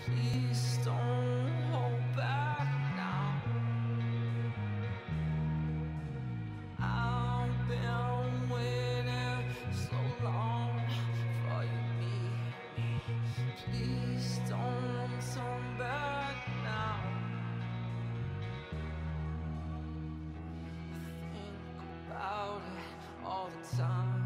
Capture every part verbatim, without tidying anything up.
Please don't hold back now. I've been waiting so long for you to meet me. Please don't turn back now. Think about it all the time.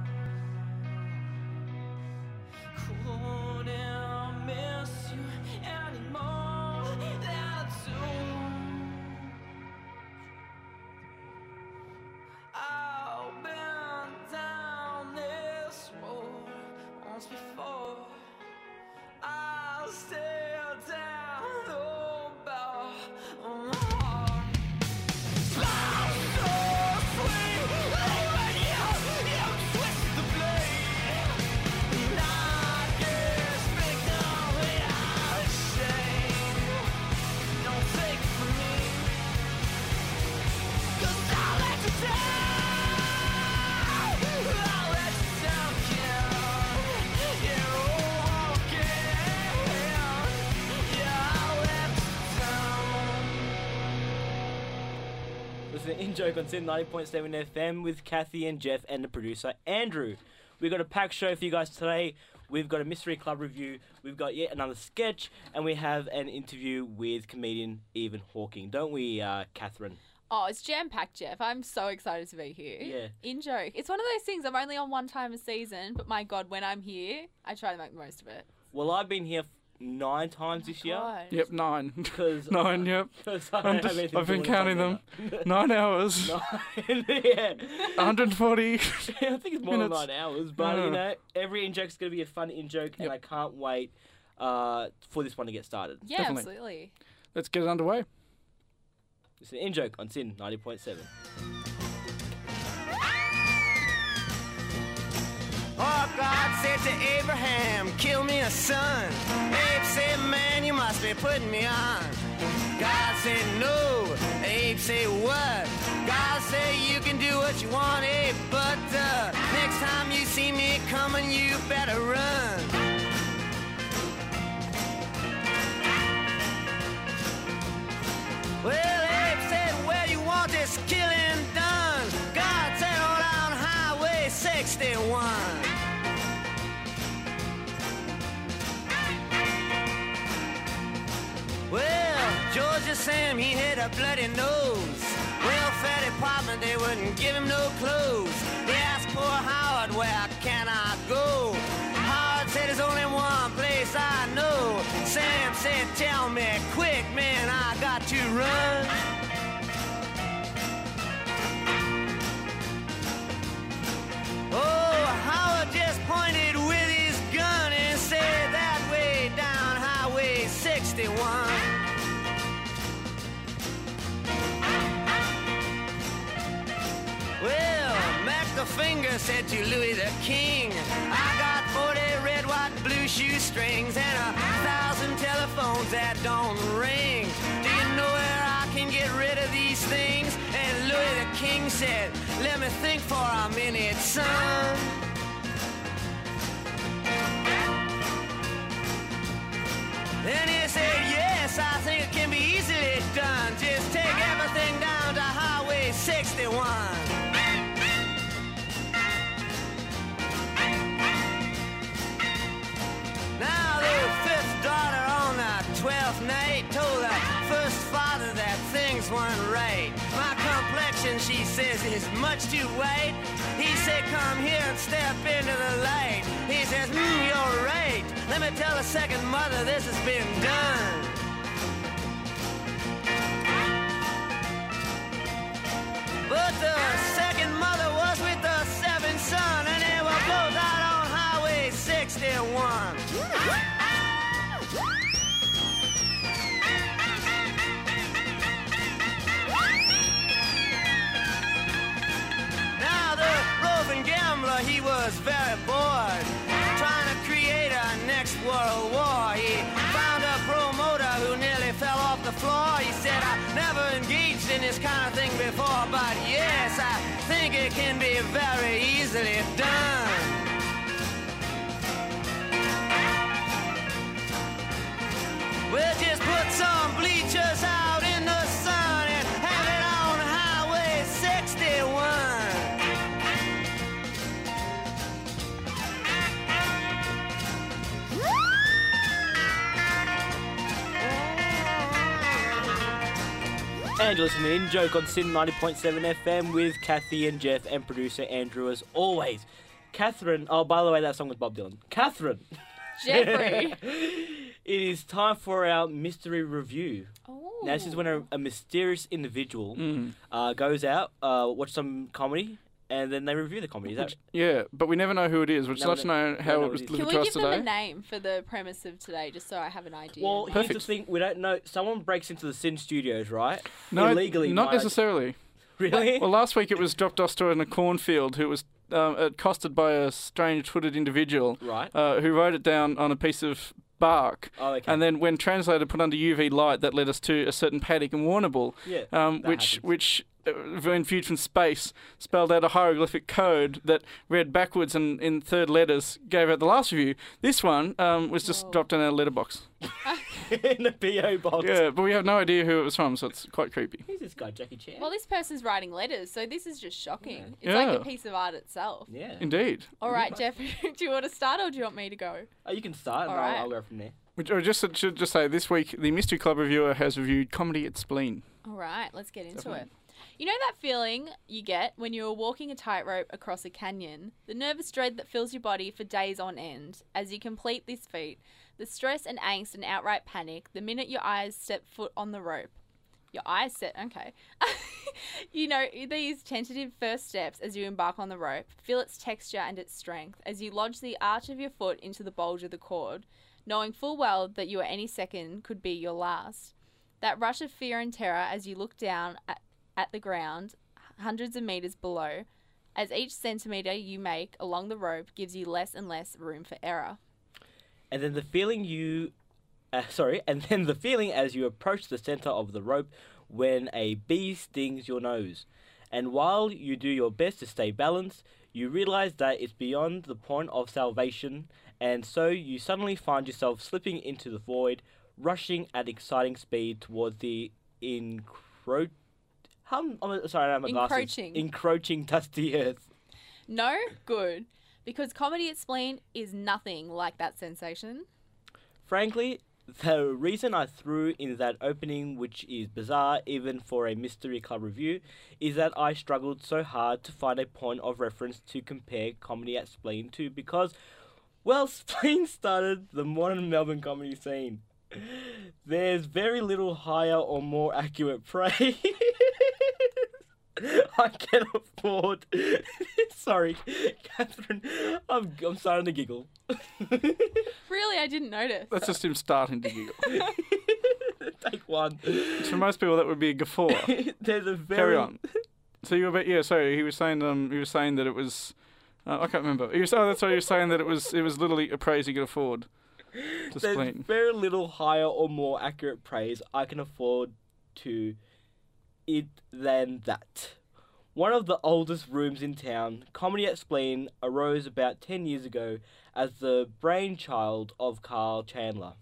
Couldn't miss you anymore than I do. I've been down this road once before. I'll stay down the bell on my heart. Slow, so sweet, when you, you twist the blade. And I guess victim without shame. Don't take it from me, 'cause I'll let you down. I'll let you down, kid. Yeah, oh, okay. Yeah, I'll let you down. Listen to In Joke on Sin ninety point seven F M with Kathy and Jeff and the producer Andrew. We've got a packed show for you guys today. We've got a Mystery Club review, we've got yet another sketch, and we have an interview with comedian Evan Hawking. Don't we, uh, Catherine? Oh, it's jam-packed, Jeff. I'm so excited to be here. Yeah. In joke. It's one of those things, I'm only on one time a season, but my God, when I'm here, I try to make the most of it. Well, I've been here f- nine times this year. God. Yep, nine. Because Nine, yep. I don't I'm have just- anything I've been to do on counting them. Sunday. Nine hours. Nine, yeah. one hundred forty. I think it's more Minutes. than nine hours, but Yeah. you know, every in joke's going to be a fun in joke, and Yep. I can't wait uh, for this one to get started. Yeah, Definitely. absolutely. Let's get it underway. It's an in joke on Sin ninety point seven. Oh, God said to Abraham, kill me a son. Abe said, man, you must be putting me on. God said, no. Abe said, what? God said, you can do what you want, Abe, but uh, next time you see me coming, you better run. Well, Abe said, where you want this killing done? God said, on down Highway sixty-one. Well, Georgia Sam, he had a bloody nose. Welfare department, they wouldn't give him no clothes. They asked poor Howard, where can I go? Howard said, there's only one place I know. Sam said, tell me quick, man, I got to run. Oh, Howard just pointed with his gun and said, that way down Highway sixty-one. Well, Mac the Finger said to Louis the King, I got forty red, white, blue shoestrings and a thousand telephones that don't ring. Do you know where I can get rid of these things? And Louis the King said, let me think for a minute, son. Then he said, yes, I think it can be easily done. Just take everything down to Highway sixty-one. Now the fifth daughter on the twelfth night told the first father that things weren't right. My complexion, she says, is much too white. He said, come here and step into the light. He says, hmm, you're right. Let me tell the second mother this has been done. But the second mother was with the seventh son, and they were both out on Highway sixty-one. Now the roving gambler, he was very bored, trying to create a next world war. He found a promoter who nearly fell off the floor. He said, I never engaged in this kind of thing before, but yes, I think it can be very easily done. Well, And you're listening to In Joke on Sin ninety point seven F M with Kathy and Jeff and producer Andrew as always. Catherine, oh, by the way, that song was Bob Dylan. Catherine. Jeffrey. It is time for our mystery review. Oh. Now, this is when a, a mysterious individual Mm. uh, goes out, uh, watch some comedy, and then they review the comedy. Is that Which- yeah, but we never know who it is. Would you No, like to no- know how no, it was it is. delivered Can to we us give them a today? name for the premise of today, just so I have an idea? Well, here's the Perfect. thing. We don't know. Someone breaks into the Sin Studios, right? No, Illegally. not by- necessarily. Really? Well, last week it was dropped off to in a cornfield who was um, accosted by a strange-footed individual right. uh, who wrote it down on a piece of bark. Oh, okay. And then, when translated, put under U V light, that led us to a certain paddock in Warrnambool, yeah. um, that which, happens. which, uh, when viewed from space, spelled out a hieroglyphic code that read backwards and in third letters gave out the last review. This one um, was just Whoa. dropped in our letterbox. in a P O box. Yeah, but we have no idea who it was from, so it's quite creepy. Who's this guy, Jackie Chan? Well, this person's writing letters, so this is just shocking. Yeah. It's like Yeah. a piece of art itself. yeah. Indeed. All right, Jeff, do you want to start or do you want me to go? Oh, you can start, and All I'll, right. I'll go from there. Which I just should just say this week the Mystery Club reviewer has reviewed Comedy at Spleen. All right, let's get into Definitely. it. You know that feeling you get when you're walking a tightrope across a canyon? The nervous dread that fills your body for days on end as you complete this feat. The stress and angst and outright panic the minute your eyes step foot on the rope. Your eyes set, okay. You know, these tentative first steps as you embark on the rope. Feel its texture and its strength as you lodge the arch of your foot into the bulge of the cord, knowing full well that you at any second could be your last. That rush of fear and terror as you look down at, at the ground, hundreds of meters below, as each centimeter you make along the rope gives you less and less room for error. And then the feeling you, uh, sorry, and then the feeling as you approach the center of the rope when a bee stings your nose. And while you do your best to stay balanced, you realize that it's beyond the point of salvation, and so you suddenly find yourself slipping into the void, rushing at exciting speed towards the encro... Hum, I'm sorry, I'm a glasses. Encroaching. Encroaching dusty earth. No? Good. Because Comedy at Spleen is nothing like that sensation. Frankly, the reason I threw in that opening, which is bizarre even for a Mystery Club review, is that I struggled so hard to find a point of reference to compare Comedy at Spleen to because, well, Spleen started the modern Melbourne comedy scene. There's very little higher or more accurate praise I can afford. Sorry, Catherine, I'm, I'm starting to giggle. Really, I didn't notice. That's just him starting to giggle. Take one. For most people, that would be a guffaw. There's a very... Carry on. So you were, about, yeah. Sorry, he was saying, um, he was saying that it was, uh, I can't remember. He was, oh, that's right. He was saying that it was, it was literally a praise he could afford to There's Spleen. very little higher or more accurate praise I can afford to it than that. One of the oldest rooms in town, Comedy at Spleen arose about ten years ago as the brainchild of Carl Chandler.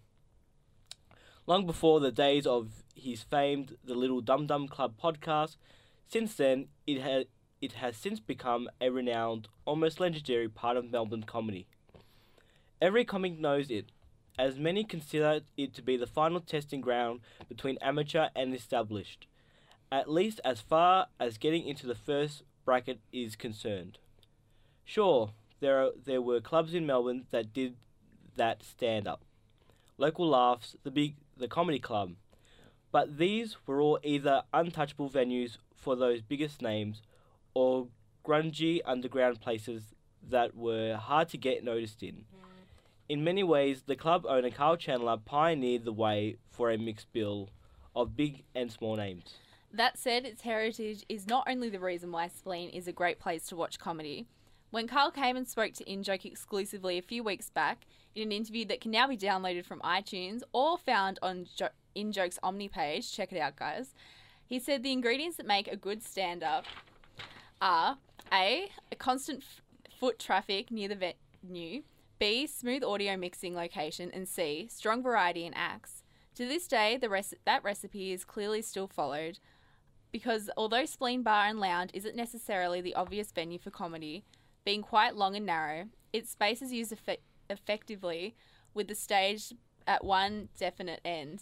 Long before the days of his famed The Little Dum Dum Club podcast, since then it has it has since become a renowned, almost legendary part of Melbourne comedy. Every comic knows it, as many consider it to be the final testing ground between amateur and established, at least as far as getting into the first bracket is concerned. Sure, there are, there were clubs in Melbourne that did that stand up. Local Laughs, the big the comedy club. But these were all either untouchable venues for those biggest names or grungy underground places that were hard to get noticed in. In many ways, the club owner Carl Chandler pioneered the way for a mixed bill of big and small names. That said, its heritage is not only the reason why Spleen is a great place to watch comedy. When Carl came and spoke to InJoke exclusively a few weeks back, in an interview that can now be downloaded from iTunes or found on jo- InJoke's Omni page, check it out guys, he said the ingredients that make a good stand-up are A. A constant f- foot traffic near the venue, B. Smooth audio mixing location, and C. Strong variety in acts. To this day, the rec- that recipe is clearly still followed, because although Spleen Bar and Lounge isn't necessarily the obvious venue for comedy, being quite long and narrow, its space is used effe- effectively with the stage at one definite end,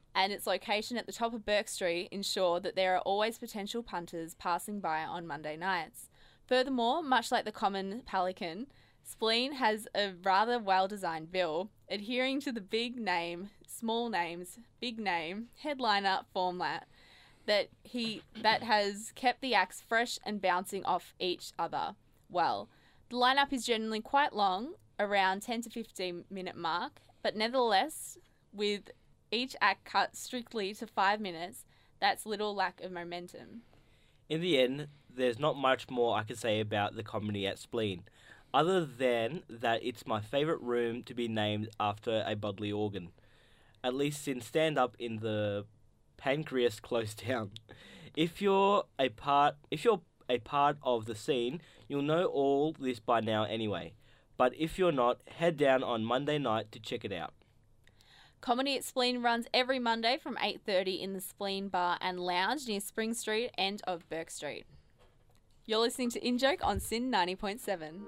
and its location at the top of Burke Street ensure that there are always potential punters passing by on Monday nights. Furthermore, much like the common pelican, Spleen has a rather well-designed bill, adhering to the big name, small names, big name, headliner format that he that has kept the acts fresh and bouncing off each other well. The lineup is generally quite long, around ten to fifteen minute mark, but nevertheless, with each act cut strictly to five minutes, that's little lack of momentum. In the end, there's not much more I can say about the comedy at Spleen, other than that it's my favourite room to be named after a bodily organ, at least since stand-up in the pancreas closed down. If you're a part, if you're a part of the scene, you'll know all this by now anyway. But if you're not, head down on Monday night to check it out. Comedy at Spleen runs every Monday from eight thirty in the Spleen Bar and Lounge near Spring Street, end of Burke Street. You're listening to In Joke on Sin ninety point seven.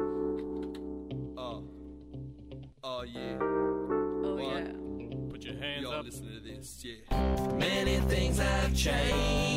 Oh. Oh, yeah. Oh, What? yeah. Put your hands Y'all up. listen to this, yeah. Many things have changed.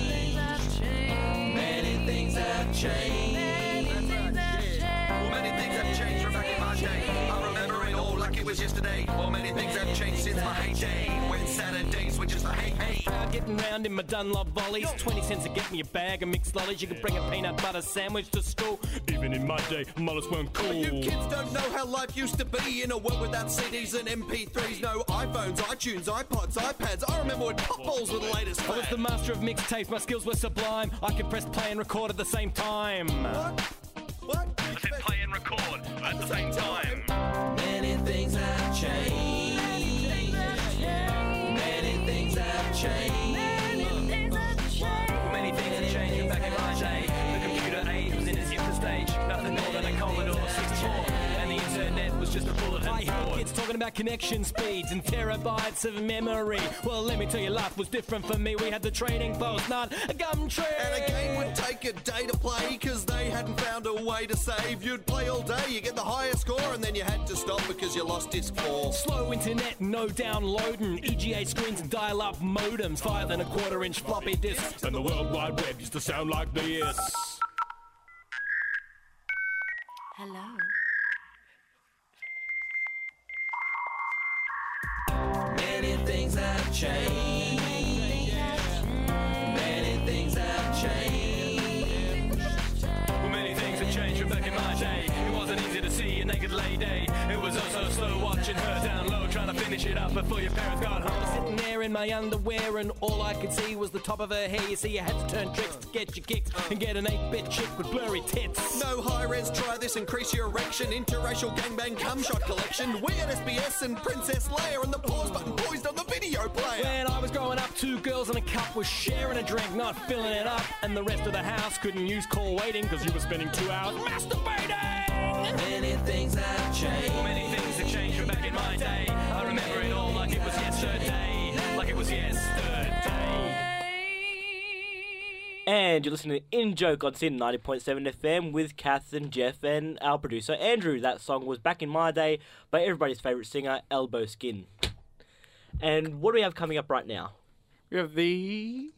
Many things have changed. Well, many things have changed from back in my day. I remember it all like it was yesterday. Well, many things have changed since my heyday. When Saturdays were just a hey hey. Proud getting round in my Dunlop volleys. twenty cents to get me a bag of mixed lollies. You could bring a peanut butter sandwich to school. Even in my day, mullets weren't cool. You kids don't know how life used to be in a world without C Ds and M P threes. No iPhones, iTunes, iPods, iPads. I remember when pop balls were the latest I was fad. the master of mixtapes, my skills were sublime. I could press play and record at the same time. What? What? I said play and record at the same time. Many things have changed. Many things have changed. Many things have changed from back in my day. The computer age was in its infant stage. Nothing more than a Commodore sixty-four. And the internet was just a bulletin board. I hear kids talking about connection speeds and terabytes of memory. Well, let me tell you, life was different for me. We had the trading post, not a gum tree. And a game would take a day to play, cause they hadn't found a way to save. You'd play all day, you get the highest score, and then you had to stop because you lost disc four. Slow internet, no downloading. E G A screens and dial-up modems. Five and a quarter inch floppy disks. And the World Wide Web used to sound like this. Hello. Many things have changed. Many things have changed. Well, many things have changed from back in my day. It wasn't easy to see a naked lady. It was also slow watching her down low, trying to finish it up before your parents got home. Sitting there in my underwear, and all I could see was the top of her hair. You see, you had to turn tricks to get your kicks and get an eight-bit chick with blurry tits. No high-res, try this, increase your erection. Interracial gangbang cum shot collection. We had S B S and Princess Leia, and the pause button poised on the video player. When I was growing up, two girls and a cup was sharing a drink, not filling it up. And the rest of the house couldn't use call waiting because you were spending two hours masturbating. Many things have changed. Many things have changed from back in my day. I remember it all like it was yesterday. Like it was yesterday. And you're listening to In Joke on Sin ninety point seven F M with Kath and Jeff and our producer Andrew. That song was Back in My Day by everybody's favourite singer, Elbow Skin. And what do we have coming up right now? We have the...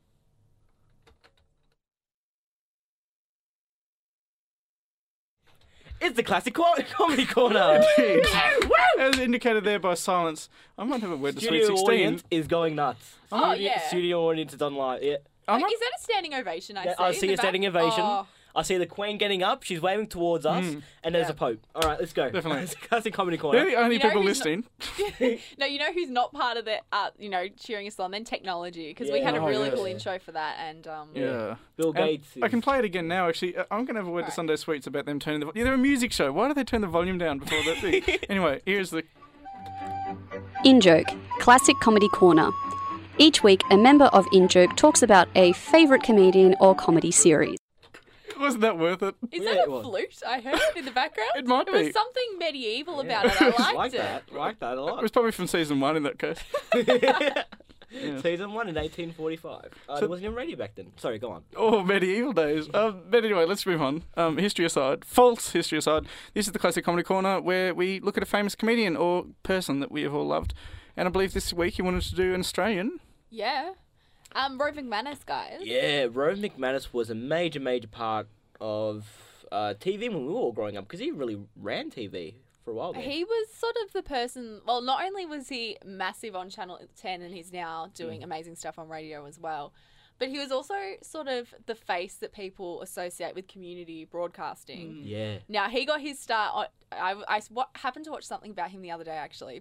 It's the classic co- comedy corner. Indeed. As indicated there by silence, I might have a word to Sweet Studio sixteen. audience is going nuts. Oh, Studio- yeah. Studio audience is on live. Yeah. I Wait, might- is that a standing ovation? I Yeah, see. I in see the a standing back? ovation. Oh, I see the Queen getting up. She's waving towards us, Mm. and there's Yeah. a Pope. All right, let's go. Definitely. It's a classic comedy They're corner. the only You know people who's not- listening. no, you know who's not part of the, uh, you know, cheering us on? Then technology, because we had a Yeah. Oh, really yes. cool intro for that, and um, Yeah. Bill And Gates. I is- can play it again now, actually. Uh, I'm going to have a word to Alright. Sunday Sweets about them turning the... Vo- yeah, they're a music show. Why do they turn the volume down before that thing? Anyway, here's the... In Joke, Classic Comedy Corner. Each week, a member of In Joke talks about a favourite comedian or comedy series. Wasn't that worth it? is Yeah, that it a was. flute I heard in the background? It might It be. was something medieval Yeah. about it. I liked like it. that. Like that a It lot. was probably from season one in that case. Season one in eighteen forty-five. Uh, So- there wasn't even radio back then. Sorry, go on. Oh, medieval days. Um, but anyway, let's move on. Um, history aside, false history aside, this is the Classic Comedy Corner where we look at a famous comedian or person that we have all loved And I believe this week he wanted to do an Australian. Yeah. Um, Rove McManus, guys. Yeah, Rove McManus was a major, major part of uh, T V when we were all growing up because he really ran T V for a while there. He was sort of the person, well, not only was he massive on Channel ten and he's now doing Mm. amazing stuff on radio as well, but he was also sort of the face that people associate with community broadcasting. Yeah. Now, he got his start, on, I, I what, happened to watch something about him the other day, actually.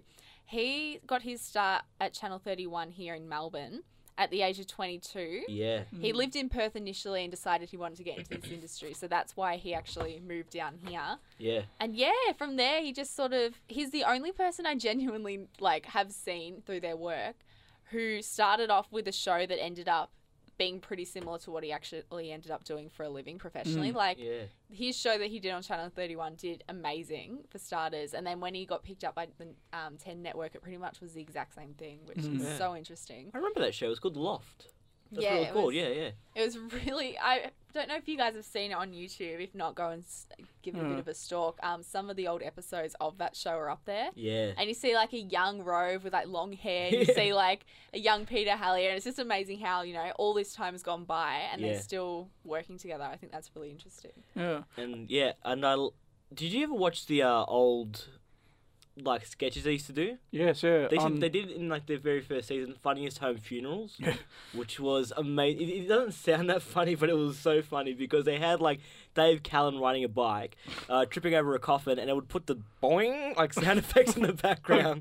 He got his start at Channel thirty-one here in Melbourne at the age of twenty-two. Yeah. He lived in Perth initially and decided he wanted to get into this industry, so that's why he actually moved down here. Yeah. And yeah, from there he just sort of, he's the only person I genuinely like have seen through their work who started off with a show that ended up being pretty similar to what he actually ended up doing for a living professionally. Like Yeah. his show that he did on Channel thirty-one did amazing for starters, and then when he got picked up by the um, ten Network, it pretty much was the exact same thing, which is Yeah. so interesting. I remember that show. It was called The Loft. That's Yeah, what it was it called. was- Yeah, yeah. It was really, I don't know if you guys have seen it on YouTube. If not, go and s- give it a bit Mm. of a stalk. Um, some of the old episodes of that show are up there. Yeah. And you see like a young Rove with like long hair. And you Yeah. see like a young Peter Hallier. And it's just amazing how, you know, all this time has gone by and Yeah. they're still working together. I think that's really interesting. Yeah. And yeah, and I l- did you ever watch the uh, old like sketches they used to do? Yes, yeah. They, on- should, they did it in like their very first season, Funniest Home Funerals, Yeah. which was amazing. It, it doesn't sound that funny, but it was so funny because they had like Dave Callan riding a bike, uh, tripping over a coffin, and it would put the boing like sound effects in the background.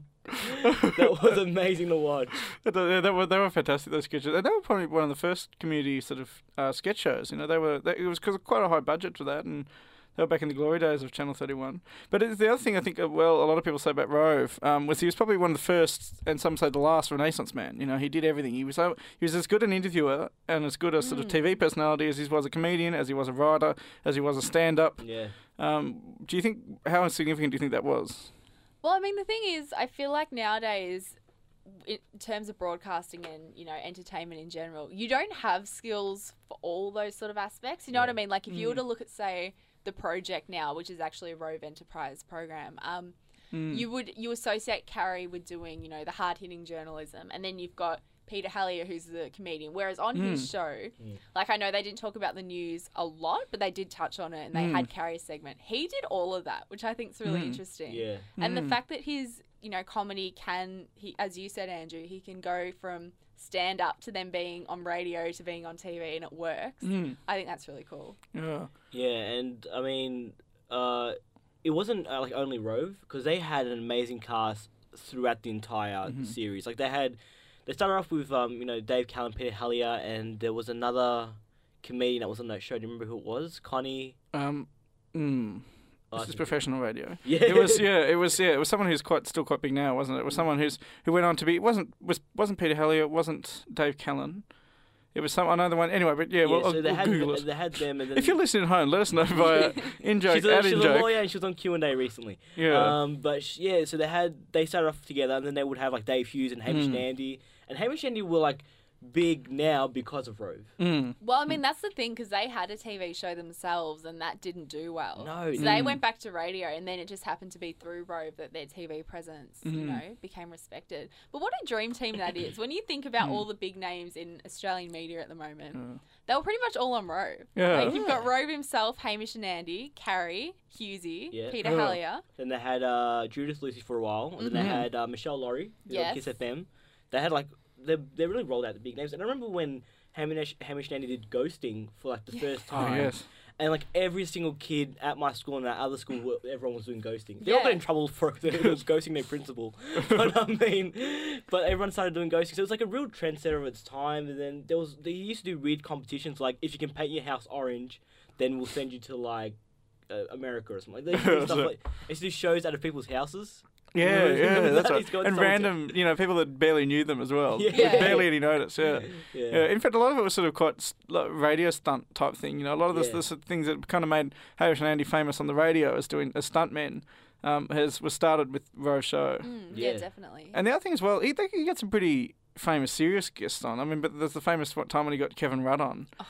That was amazing to watch. But they, they were they were fantastic, those sketches, and they were probably one of the first community sort of uh, sketch shows. You know, they were they, it was cause quite a high budget for that, and they were back in the glory days of Channel thirty-one. But it's the other thing I think, uh, well, a lot of people say about Rove um, was he was probably one of the first, and some say the last Renaissance man. You know, he did everything. He was so, he was as good an interviewer and as good a sort of T V personality as he was a comedian, as he was a writer, as he was a stand-up. Yeah. Um, do you think how significant do you think that was? Well, I mean, the thing is, I feel like nowadays, in terms of broadcasting and, you know, entertainment in general, you don't have skills for all those sort of aspects. You know what I mean? Like, if you were to look at, say, The Project now, which is actually a Rove Enterprise program, um, Mm. you would, you associate Carrie with doing, you know, the hard-hitting journalism, and then you've got Peter Hallier, who's the comedian. Whereas on his show, like, I know they didn't talk about the news a lot, but they did touch on it, and they had Carrie's segment. He did all of that, which I think is really interesting. Yeah. And the fact that his, you know, comedy can, he, as you said, Andrew, he can go from stand up to then being on radio to being on T V, and it works. Mm. I think that's really cool. Yeah. Yeah, and I mean, uh, it wasn't uh, like only Rove because they had an amazing cast throughout the entire series. Like they had, they started off with um, you know, Dave Callan, Peter Hallier, and there was another comedian that was on that show. Do you remember who it was? Connie. Um. Mm. Oh, I This is think- professional radio. Yeah. It was yeah, it was yeah, it was someone who's quite still quite big now, wasn't it? It was someone who's who went on to be it wasn't was wasn't Peter Hallier, it wasn't Dave Callan. It was some another one anyway, but yeah, Yeah, well so I'll, they I'll had Google it. they had them, and then If you're listening at home, let us know via in joke she's, a, at she's in a joke. lawyer and she was on Q and A recently. Yeah. Um, but sh- yeah, so they had they started off together, and then they would have like Dave Hughes and Hamish Mm. and Andy, and Hamish and Andy were like big now because of Rove. Mm. Well, I mean, that's the thing, because they had a T V show themselves and that didn't do well. No, it So they didn't. went back to radio, and then it just happened to be through Rove that their T V presence, you Mhm. know, became respected. But what a dream team that is. When you think about all the big names in Australian media at the moment, Yeah. they were pretty much all on Rove. Yeah. Like, you've got Rove himself, Hamish and Andy, Carrie, Hughesy, Yeah. Peter Yeah. Hallier. Then they had uh, Judith Lucy for a while, and then they Mhm. had uh, Michelle Laurie, who was on Yes. Kiss F M. They had like they they really rolled out the big names. And I remember when Hamish, Hamish and Andy did Ghosting for like the first Oh, time. yes. And like every single kid at my school and at other school, everyone was doing ghosting. They all Yeah. got in trouble for it was ghosting their principal. But I mean, but everyone started doing ghosting. So it was like a real trendsetter of its time. And then there was they used to do weird competitions like if you can paint your house orange, then we'll send you to like uh, America or something. Like, they used to do stuff like they used to do shows out of people's houses. Yeah, Remember yeah, that? that's He's right. got And someone to- random, you know, people that barely knew them as well. Yeah. With Yeah. barely any notice, yeah. Yeah. Yeah, in fact, a lot of it was sort of quite s- like radio stunt type thing. You know, a lot of the, Yeah. the sort of things that kind of made Hamish and Andy famous on the radio as doing as stuntmen um, has was started with Rove Show. Mm, yeah. Yeah. definitely. And the other thing as well, he, they, he got some pretty famous serious guests on. I mean, but there's the famous what time when he got Kevin Rudd on.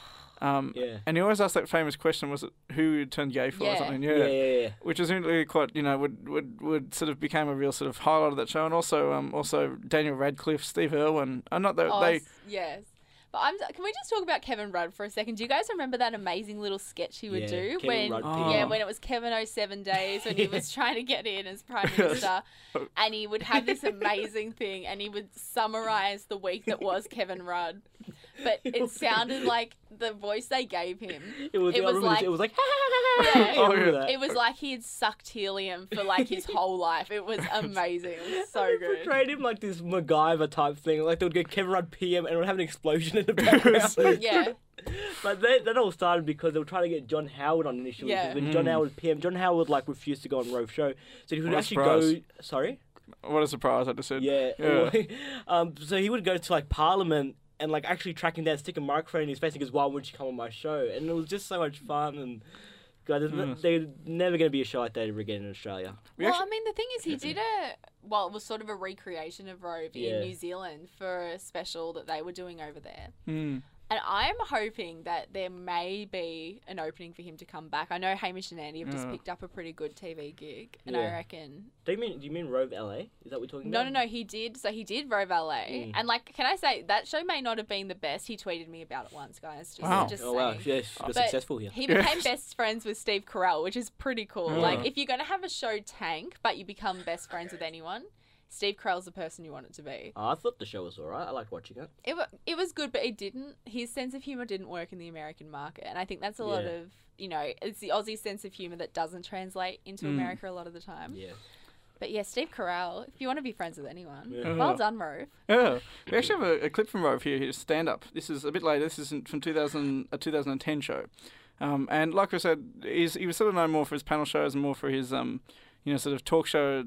Um, Yeah. And he always asked that famous question: was it who turned gay for or Yeah. something? Yeah, yeah, yeah. Which was really quite, you know, would, would would sort of became a real sort of highlight of that show, and also um also Daniel Radcliffe, Steve Irwin. I'm not that Oh, they. s- yes. But I'm. Can we just talk about Kevin Rudd for a second? Do you guys remember that amazing little sketch he would Yeah, do Kevin when, Rudd Oh. yeah, when it was Kevin oh seven days when he was trying to get in as Prime Minister, and he would have this amazing thing, and he would summarize the week that was Kevin Rudd, but it sounded like the voice they gave him. It was, It I was remember like- this, it was like, Yeah. I Oh, remember yeah. that. It was like he had sucked helium for like his whole life. It was amazing. It was so They good. portrayed him like this MacGyver type thing. Like they would get Kevin Rudd P M and it would have an explosion in the background. Yeah. But that, that all started because they were trying to get John Howard on initially. 'cause Yeah. When John Mm. Howard was P M, John Howard like refused to go on Rove's show, so he would What a actually surprise. go. Sorry. What a surprise! I just said. Yeah. Yeah. um. So he would go to like Parliament and like actually track him down, stick a microphone in his face, and goes, "Why would you come on my show?" And it was just so much fun. And God, there's, Mm. there's never going to be a show like that ever again in Australia. We Well, actually- I mean, the thing is, he did a well, it was sort of a recreation of Rove Yeah. in New Zealand for a special that they were doing over there. Mm. And I'm hoping that there may be an opening for him to come back. I know Hamish and Andy have just Yeah. picked up a pretty good T V gig, and Yeah. I reckon Do you mean? Do you mean Rove L A? Is that what we're talking no, about? no, no. He did. So he did Rove L A, Mm. and like, can I say that show may not have been the best. He tweeted me about it once, guys. Just, Wow. just Oh wow, saying. yes, you're But successful here. He became best friends with Steve Carell, which is pretty cool. Yeah. Like, if you're going to have a show tank, but you become best friends with anyone, Steve Carell's the person you want it to be. Oh, I thought the show was alright. I liked watching it. It, wa- it was good, but it didn't. His sense of humour didn't work in the American market. And I think that's a lot Yeah. of, you know, it's the Aussie sense of humour that doesn't translate into Mm. America a lot of the time. Yeah. But yeah, Steve Carell, if you want to be friends with anyone, Yeah. well done, Rove. Yeah, we actually have a, a clip from Rove here. His stand up. This is a bit later. This is in- from two thousand, a two thousand ten show, um, and like I said, he's, he was sort of known more for his panel shows and more for his, um, you know, sort of talk show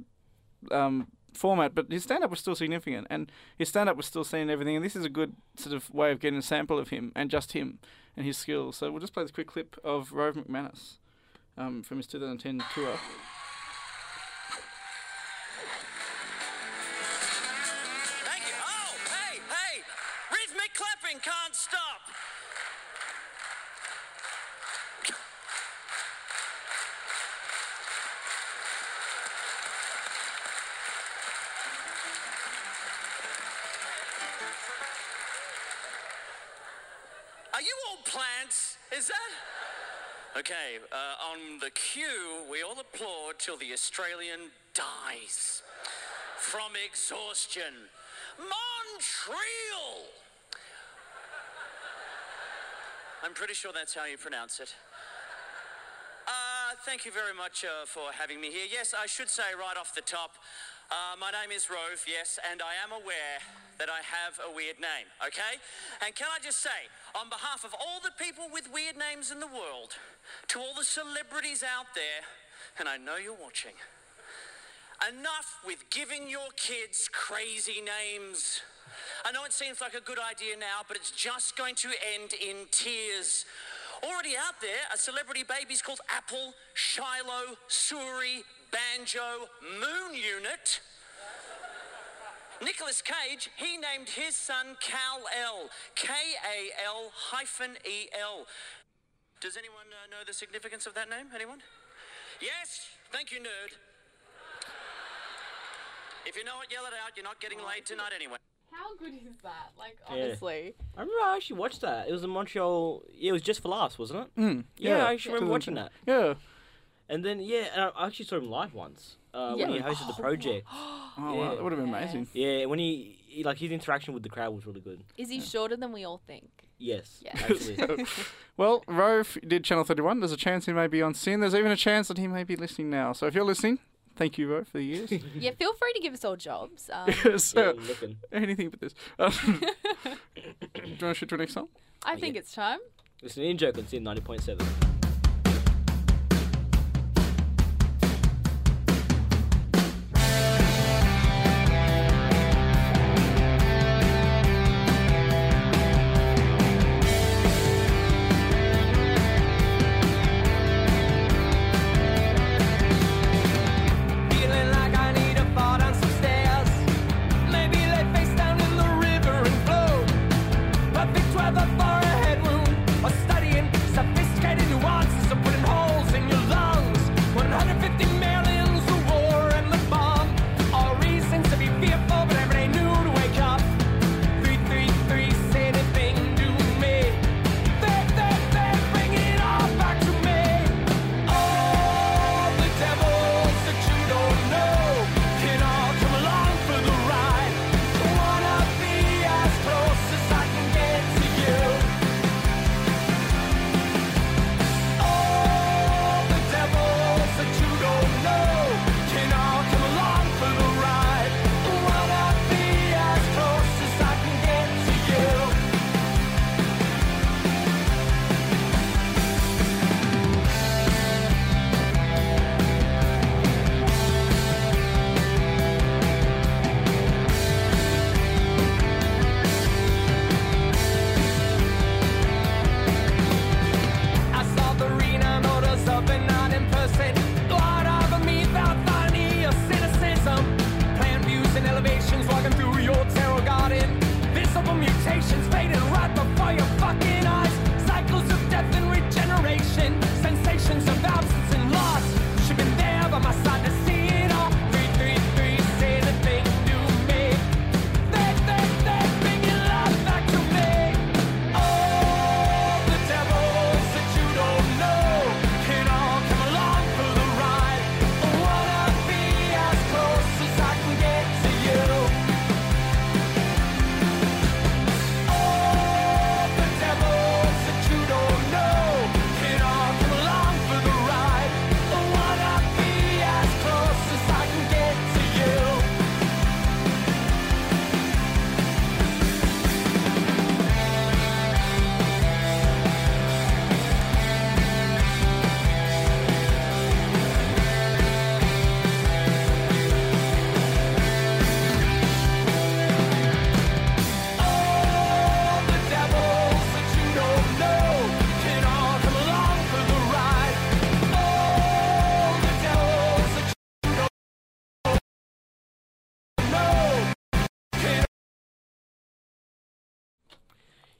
um, format. But his stand up was still significant, and his stand up was still seeing everything. And this is a good sort of way of getting a sample of him and just him and his skills. So we'll just play this quick clip of Rove McManus um, from his two thousand ten tour. Thank you. Oh, hey, hey! Rhythmic clapping can't stop. Are you all plants? Is that? Okay, uh, on the cue, we all applaud till the Australian dies. From exhaustion. Montreal! I'm pretty sure that's how you pronounce it. Uh, thank you very much uh, for having me here. Yes, I should say right off the top, uh, my name is Rove, yes, and I am aware that I have a weird name, okay? And can I just say, on behalf of all the people with weird names in the world, to all the celebrities out there, and I know you're watching, enough with giving your kids crazy names. I know it seems like a good idea now, but it's just going to end in tears. Already out there are celebrity babies called Apple, Shiloh, Suri, Banjo, Moon Unit. Nicolas Cage, he named his son Kal-El, K A L hyphen E L. Does anyone uh, know the significance of that name? Anyone? Yes? Thank you, nerd. If you know it, yell it out. You're not getting laid tonight anyway. How good is that? Like, Yeah. honestly. I remember I actually watched that. It was in Montreal. Yeah, it was Just for Laughs, wasn't it? Mm, Yeah, I actually remember watching that. Yeah. And then yeah, and I actually saw him live once uh, when he Yeah. hosted the project. Oh, wow, that would have been amazing. Yeah, when he, he like his interaction with the crowd was really good. Is he shorter than we all think? Yes, Yeah. actually. Well, Rove did Channel thirty-one. There's a chance he may be on Sin. There's even a chance that he may be listening now. So if you're listening, thank you, Rove, for the years. Yeah, feel free to give us all jobs. Um, so, Yeah, I'm looking. anything but this. Um, do you want to shoot to the next song? I think it's time. Listen, in joke on Sin ninety point seven. Feeling like I need to fall down some stairs. Maybe lay face down in the river and float. Perfect weather for a head wound or study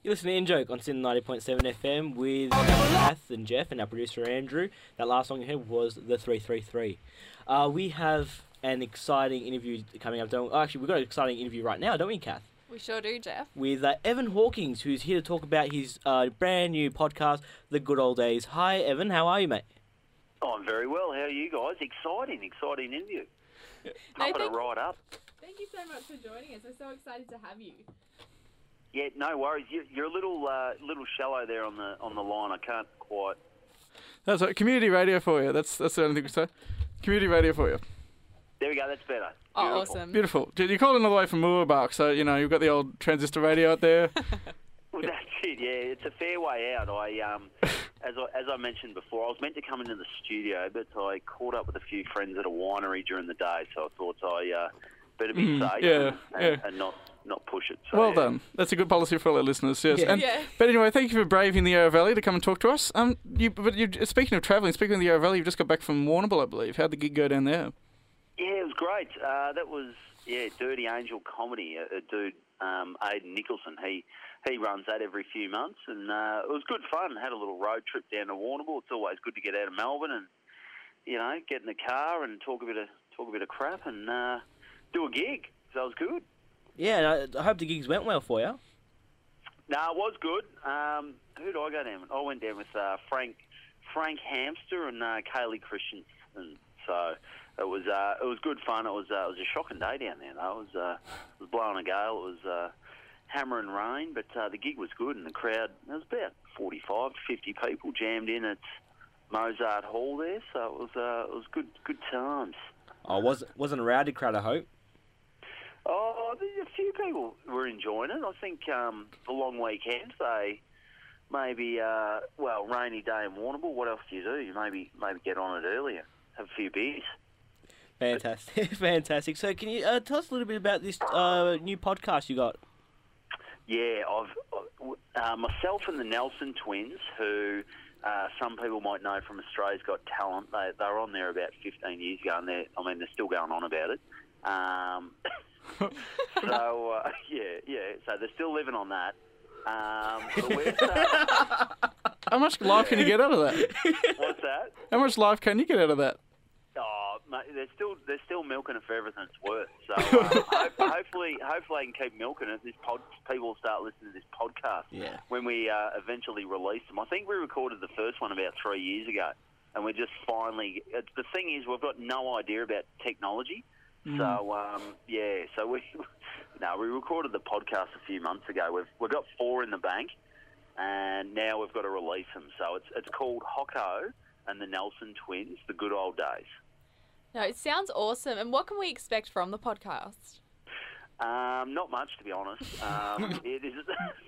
You listen to In Joke on Sin ninety point seven F M with Kath and Jeff and our producer Andrew. That last song you heard was The three three three. Uh, we have an exciting interview coming up. Don't, oh, actually, we've got an exciting interview right now, don't we, Kath? We sure do, Jeff. With uh, Evan Hawkins, who's here to talk about his uh, brand new podcast, The Good Old Days. Hi, Evan. How are you, mate? Oh, I'm very well. How are you guys? Exciting, exciting interview. Pumping it right up. Thank you so much for joining us. We're so excited to have you. Yeah, no worries. You, you're a little uh, little shallow there on the on the line. I can't quite. That's right. Community radio for you. That's that's the only thing we say. Community radio for you. There we go. That's better. Oh, Beautiful. awesome. Beautiful. You called another way from Moorbark, so you know you've got the old transistor radio out there. Well, that's it. Yeah, it's a fair way out. I um, as I as I mentioned before, I was meant to come into the studio, but I caught up with a few friends at a winery during the day, so I thought I uh, better be Mm, safe yeah, and, yeah. and not not push it. So, Well yeah. done. That's a good policy for all our listeners. Yes. Yeah. And, Yeah. But anyway, thank you for braving the Yarra Valley to come and talk to us. Um, you but you speaking of travelling, speaking of the Yarra Valley, you've just got back from Warrnambool, I believe. How'd the gig go down there? Yeah, it was great. Uh, that was yeah, Dirty Angel Comedy. A, a dude, um, Aidan Nicholson. He he runs that every few months, and uh, it was good fun. Had a little road trip down to Warrnambool. It's always good to get out of Melbourne and you know get in the car and talk a bit of talk a bit of crap and uh, do a gig. So it was good. Yeah, I, I hope the gigs went well for you. No, it was good. Um, who did I go down with? I went down with uh, Frank Frank Hamster and uh, Kaylee Christensen. So it was uh, it was good fun. It was uh, it was a shocking day down there. Though. It was uh, it was blowing a gale. It was uh, hammering rain, but uh, the gig was good, and the crowd there was about forty-five to fifty people jammed in at Mozart Hall there. So it was uh, it was good good times. Oh, was wasn't a rowdy crowd, I hope. Oh, there's a few people were enjoying it. I think um, the long weekend, they maybe, uh, well, rainy day in Warrnambool. What else do you do? You maybe maybe get on it earlier, have a few beers. Fantastic, fantastic. So, can you uh, tell us a little bit about this uh, new podcast you got? Yeah, I've uh, myself and the Nelson twins, who uh, some people might know from Australia's Got Talent. They they were on there about fifteen years ago, and they're I mean they're still going on about it. Um, so uh, yeah, yeah. So they're still living on that. Um, but we're, uh, How much life can you get out of that? what's that? How much life can you get out of that? Oh, mate, they're still they're still milking it for everything it's worth. So uh, hope, hopefully, hopefully they can keep milking it. This pod, people will start listening to this podcast Yeah. when we uh, eventually release them. I think we recorded the first one about three years ago, and we're just finally. It's, the thing is, we've got no idea about technology. So um, yeah, so we no, we recorded the podcast a few months ago. We've we've got four in the bank, and now we've got to release them. So it's it's called Hocko and the Nelson Twins, The Good Old Days. No, it sounds awesome. And what can we expect from the podcast? Um, not much, to be honest. Um, it is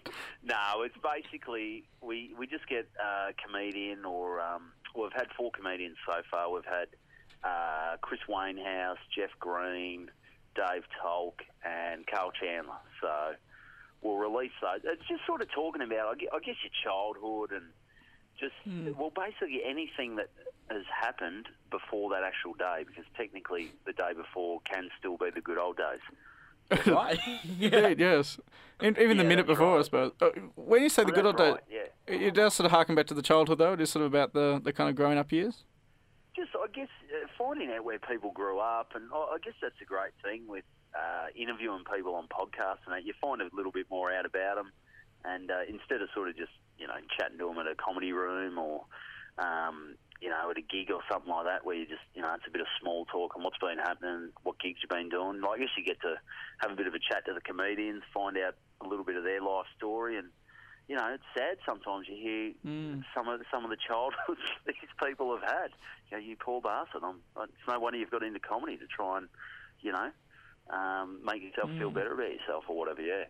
no, it's basically we we just get a comedian, or um, we've had four comedians so far. We've had uh, Chris Wainhouse, Jeff Green, Dave Tolk, and Carl Chandler. So we'll release those. It's just sort of talking about, I gue- I guess, your childhood and just well, basically anything that has happened before that actual day, because technically the day before can still be the good old days. Right. Indeed, yes. And even the Yeah, minute that's before, I right. suppose. Uh, when you say the Oh, good old that's days, right, yeah. it does sort of harken back to the childhood, though. It is sort of about the, the kind of growing up years. Just, I guess, uh, finding out where people grew up, and I I guess that's a great thing with uh, interviewing people on podcasts and that. You find a little bit more out about them, and uh, instead of sort of just, you know, chatting to them at a comedy room or, um, you know, at a gig or something like that, where you just, you know, it's a bit of small talk and what's been happening, what gigs you've been doing. I guess you get to have a bit of a chat to the comedians, find out a little bit of their life story, and you know, it's sad sometimes you hear Mm. some of some of the childhoods these people have had. You know, you poor bastard. I'm, it's no wonder you've got into comedy to try and, you know, um, make yourself feel better about yourself or whatever. Yeah.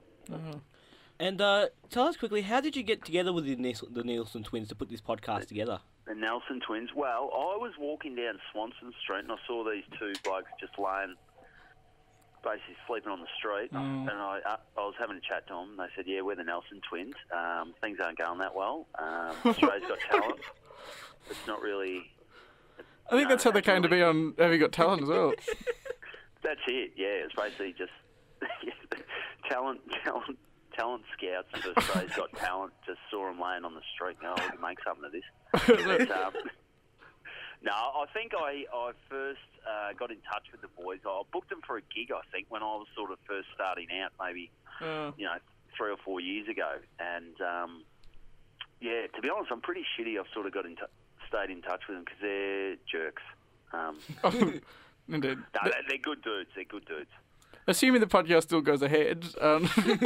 And uh, tell us quickly, how did you get together with the, Nielsen, the Nielsen twins to put this podcast together? The Nelson twins. Well, I was walking down Swanson Street and I saw these two blokes just laying, basically sleeping on the street. And I, uh, I was having a chat to them. And they said, "Yeah, we're the Nelson twins. Um, things aren't going that well. Um, Australia's Got Talent. It's not really." I think No, that's how they it's came to really- be on Have You Got Talent as well. That's it. Yeah, it's basically just talent, talent, talent scouts for Australia's Got Talent. Just saw him laying on the street. Oh, we can make something of this. But, um, no, I think I, I first uh, got in touch with the boys. I booked them for a gig, I think, when I was sort of first starting out, maybe, Uh, you know, three or four years ago. And, um, yeah, to be honest, I'm pretty shitty. I've sort of got in t- stayed in touch with them because they're jerks. Um, indeed. no, they're, they're good dudes. They're good dudes. Assuming the podcast still goes ahead, um,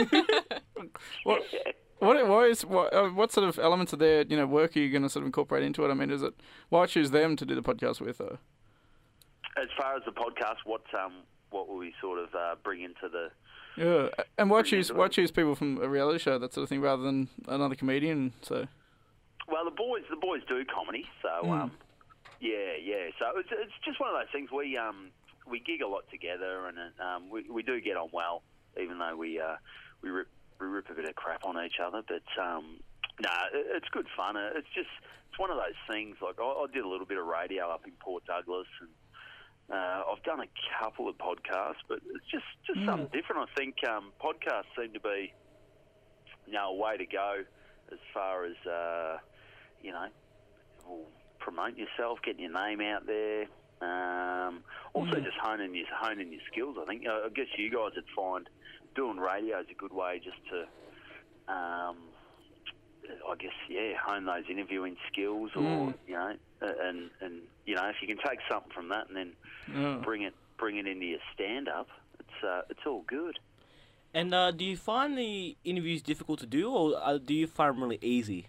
what, what, what is what, uh, what sort of elements of their you know work are you going to sort of incorporate into it? I mean, is it why choose them to do the podcast with? Or? As far as the podcast, what um, what will we sort of uh, bring into the? Yeah, and why bring choose into why it? choose people from a reality show, that sort of thing, rather than another comedian? So. Well, the boys the boys do comedy, so Mm. um, yeah, yeah. So it's it's just one of those things. We um we gig a lot together, and um we we do get on well, even though we uh we rip we rip a bit of crap on each other. But um no, nah, it, it's good fun. Uh, It's just it's one of those things. Like I, I did a little bit of radio up in Port Douglas, and uh, I've done a couple of podcasts, but it's just just Mm. something different. I think um, podcasts seem to be you know a way to go as far as uh, you know. Well, promoting yourself, getting your name out there. Um, also, Mm. just honing your honing your skills. I think I guess you guys would find doing radio is a good way just to, um, I guess, yeah, hone those interviewing skills, or Mm. you know, and and you know, if you can take something from that and then Yeah. bring it bring it into your stand up, it's uh, it's all good. And uh, do you find the interviews difficult to do, or uh, do you find them really easy?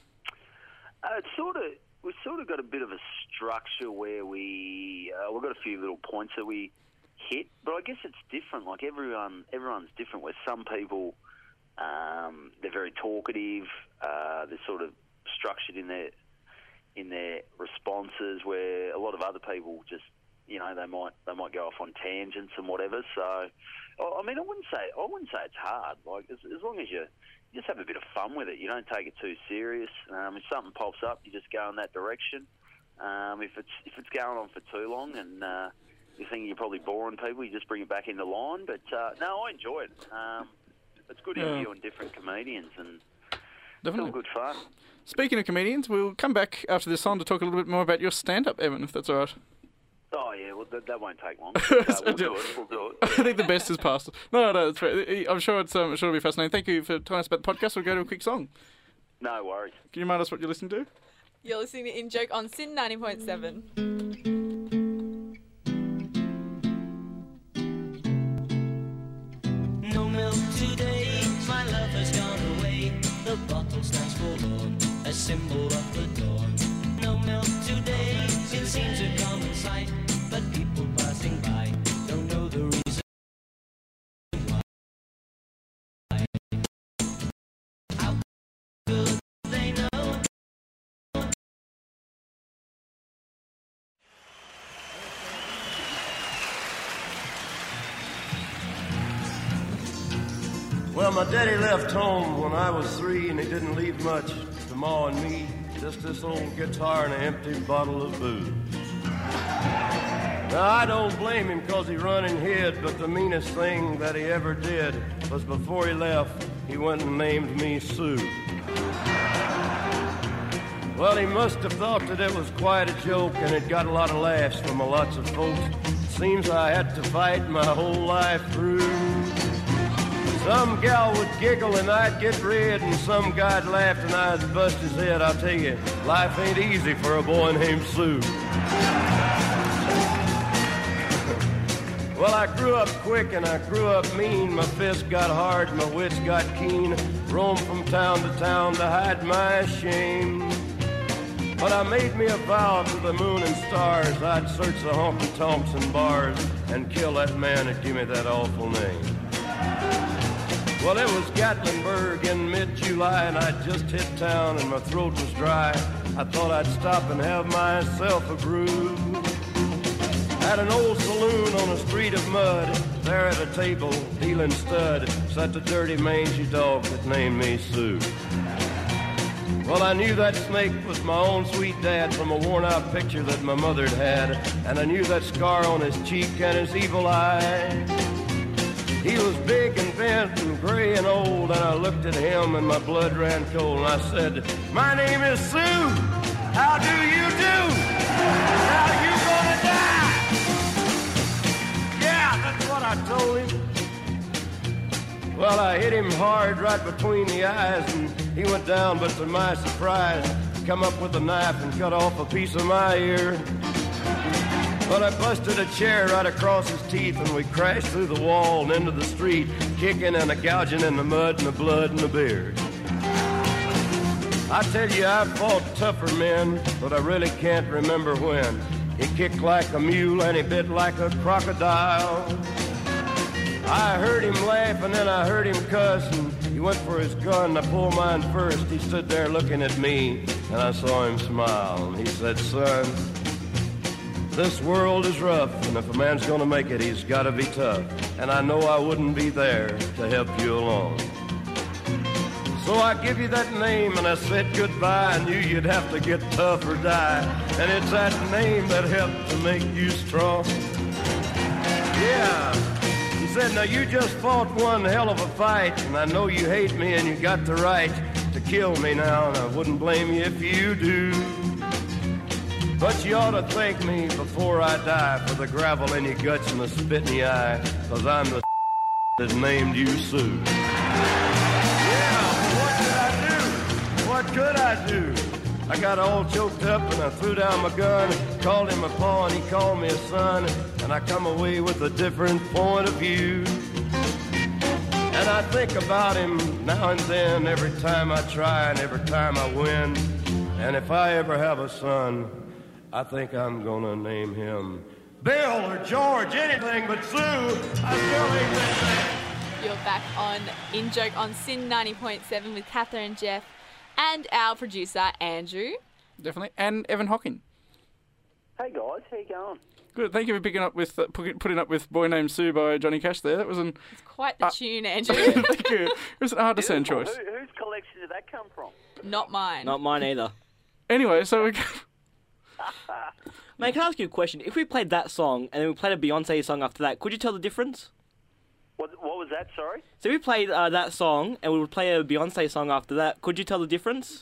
Uh, it's sort of we've sort of got a bit of a structure where we uh, we've got a few little points that we hit, but I guess it's different. Like everyone, everyone's different. Where some people um, they're very talkative, uh, they're sort of structured in their in their responses. Where a lot of other people just you know they might they might go off on tangents and whatever. So I mean I wouldn't say I wouldn't say it's hard. Like as, as long as you You just have a bit of fun with it. You don't take it too serious. Um, if something pops up, you just go in that direction. Um, if it's if it's going on for too long and uh, you think you're probably boring people, you just bring it back into line. But uh, no, I enjoy it. Um, it's good Yeah. interviewing different comedians, and Definitely. it's all good fun. Speaking of comedians, we'll come back after this song to talk a little bit more about your stand-up, Evan, if that's all right. Oh yeah, well that, that won't take long. But, uh, we'll do it. We'll do it. I think the best is past. No, no, it's fair. I'm sure it's um, I'm sure it'll be fascinating. Thank you for telling us about the podcast. We'll go to a quick song. No worries. Can you remind us what you're listening to? You're listening to In Joke on Sin ninety point seven. No milk today, my love has gone away. The bottle stands forlorn, a symbol of the dawn. No milk today, it seems a common sight, but people passing by don't know the reason why. How could they know? Well, my daddy left home when I was three, and he didn't leave much to Ma and me. Just this old guitar and an empty bottle of booze. Now, I don't blame him because he run and hid, but the meanest thing that he ever did was before he left, he went and named me Sue. Well, he must have thought that it was quite a joke, and it got a lot of laughs from a lots of folks. Seems I had to fight my whole life through. Some gal would giggle and I'd get red, and some guy'd laugh and I'd bust his head. I'll tell you, life ain't easy for a boy named Sue. Well, I grew up quick and I grew up mean. My fists got hard, my wits got keen. Roamed from town to town to hide my shame. But I made me a vow to the moon and stars, I'd search the honky-tonks and bars and kill that man that gave me that awful name. Well, it was Gatlinburg in mid-July, and I'd just hit town and my throat was dry. I thought I'd stop and have myself a brew. At an old saloon on a street of mud, there at a table, dealing stud, sat the dirty, mangy dog that named me Sue. Well, I knew that snake was my own sweet dad from a worn-out picture that my mother'd had, and I knew that scar on his cheek and his evil eye. He was big and bent and gray and old, and I looked at him and my blood ran cold, and I said, my name is Sue. How do you do? How you gonna die? Yeah, that's what I told him. Well, I hit him hard right between the eyes, and he went down, but to my surprise, come up with a knife and cut off a piece of my ear. But I busted a chair right across his teeth, and we crashed through the wall and into the street, kicking and a gouging in the mud and the blood and the beer. I tell you, I fought tougher men, but I really can't remember when. He kicked like a mule and he bit like a crocodile. I heard him laugh and then I heard him cuss, and he went for his gun. I pulled mine first. He stood there looking at me, and I saw him smile. And he said, son, this world is rough, and if a man's gonna make it, he's gotta be tough. And I know I wouldn't be there to help you along. So I give you that name, and I said goodbye. I knew you'd have to get tough or die, and it's that name that helped to make you strong. Yeah. He said, now you just fought one hell of a fight, and I know you hate me and you got the right to kill me now, and I wouldn't blame you if you do. But you ought to thank me before I die for the gravel in your guts and the spit in your eye, cause I'm the that named you Sue. Yeah, what could I do? What could I do? I got all choked up and I threw down my gun, called him a paw and he called me a son, and I come away with a different point of view. And I think about him now and then, every time I try and every time I win. And if I ever have a son, I think I'm gonna name him Bill or George, anything but Sue. I still ain't that. You're back on In Joke on Sin ninety point seven with Catherine and Jeff and our producer Andrew. Definitely. And Evan Hocking. Hey guys, how you going? Good. Thank you for picking up with uh, putting up with Boy Named Sue by Johnny Cash there. That was an... It's quite the uh, tune, Andrew. Thank you. It was an artisan choice. Who, whose collection did that come from? Not mine. Not mine either. Anyway, so we... Mate, can I ask you a question? If we played that song and then we played a Beyonce song after that, could you tell the difference? What, what was that, sorry? So if we played uh, that song and we would play a Beyonce song after that, could you tell the difference?